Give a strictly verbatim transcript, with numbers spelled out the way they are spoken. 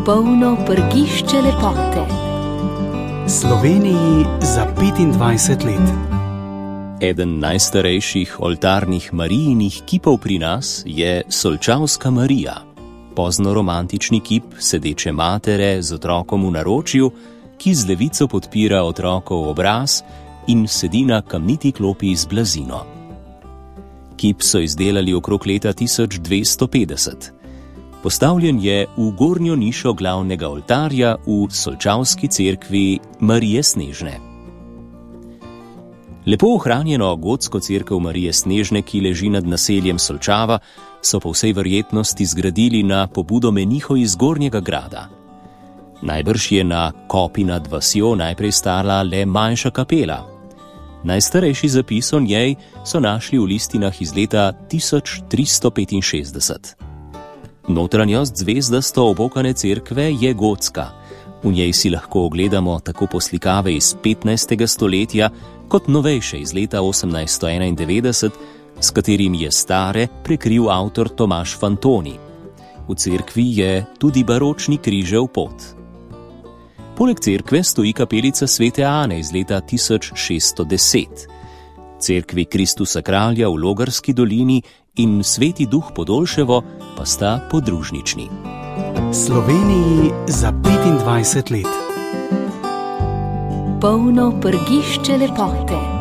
Polno prgišče lepote. Sloveniji za petindvajset let. Eden najstarejših oltarnih Marijinih kipov pri nas je Solčavska Marija, poznoromantični kip sedeče matere z otrokom v naročju, ki z levico podpira otrokov obraz in sedi na kamniti klopi z blazino. Kip so izdelali okrog leta tisoč dvesto petdeset. Postavljen je v gornjo nišo glavnega oltarja v Solčavski cerkvi Marije Snežne. Lepo ohranjeno gotsko cerkev Marije Snežne, ki leži nad naseljem Solčava, so po vsej verjetnosti zgradili na pobudo menihov iz Gornjega grada. Najbrž je na kopi nad vasjo najprej stala le manjša kapela. Najstarejši zapis o njej so našli v listinah iz leta tisoč tristo petinšestdeset. Notranjost zvezdasto obokane cerkve je gotska. V njej si lahko ogledamo tako poslikave iz petnajstega stoletja, kot novejše iz leta osemnajststo enaindevetdeset, s katerim je stare prekril avtor Tomaž Fantoni. V cerkvi je tudi baročni križev pot. Poleg cerkve stoji kapelica Svete Ane iz leta tisoč šeststo deset. Cerkvi Kristusa Kralja v Logarski dolini in Sveti Duh Podolševo pa sta podružnični. Sloveniji za petindvajset let. Polno prgišče lepote.